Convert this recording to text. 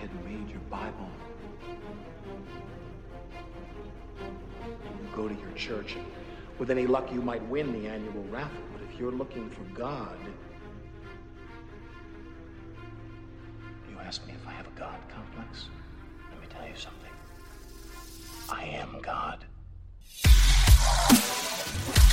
had made your Bible. You go to your church, and with any luck you might win the annual raffle. But if you're looking for God, you ask me if I have a God complex? Let me tell you something. I am God.